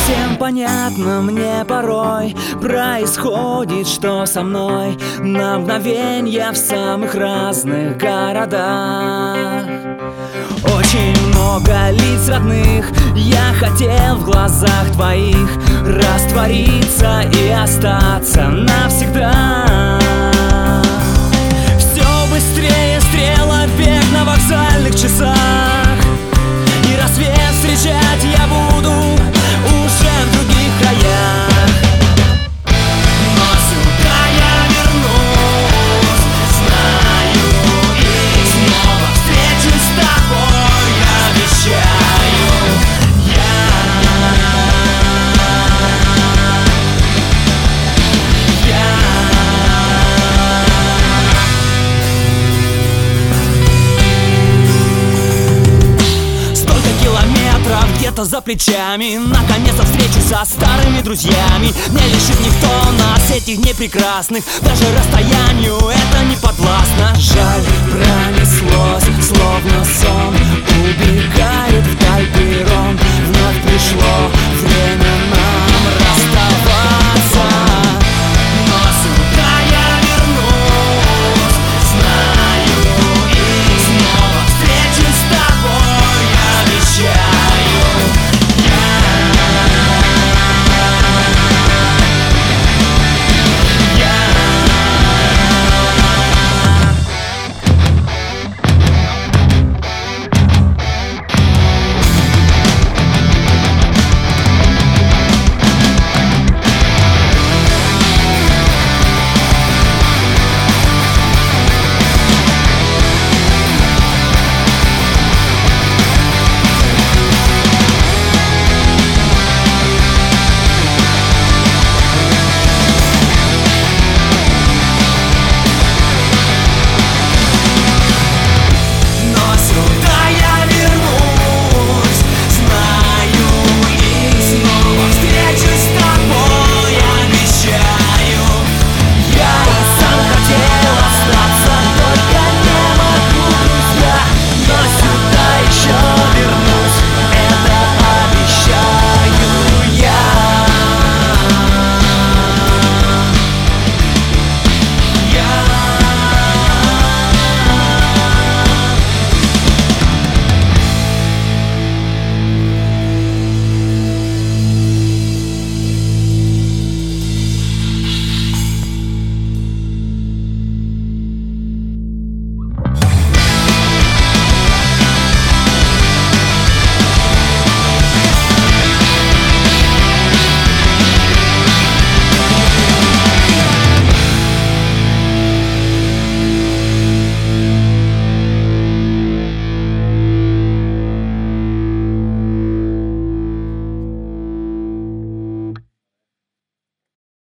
совсем понятно мне порой происходит, что со мной на мгновенье в самых разных городах. Очень много лиц родных, я хотел в глазах твоих раствориться и остаться навсегда. Все быстрее стрелок, бег на вокзальных часах, и рассвет встречать я буду уже в других краях. Но сюда я вернусь, знаю, и снова встречусь с тобой, обещаю я. Столько километров где-то за плечами, наконец-то встречи со старыми друзьями. Не лишит никто нас этих дней прекрасных, даже расстоянию это не подвластно. Жаль, пронеслось, словно сон, убегает вдаль перрон.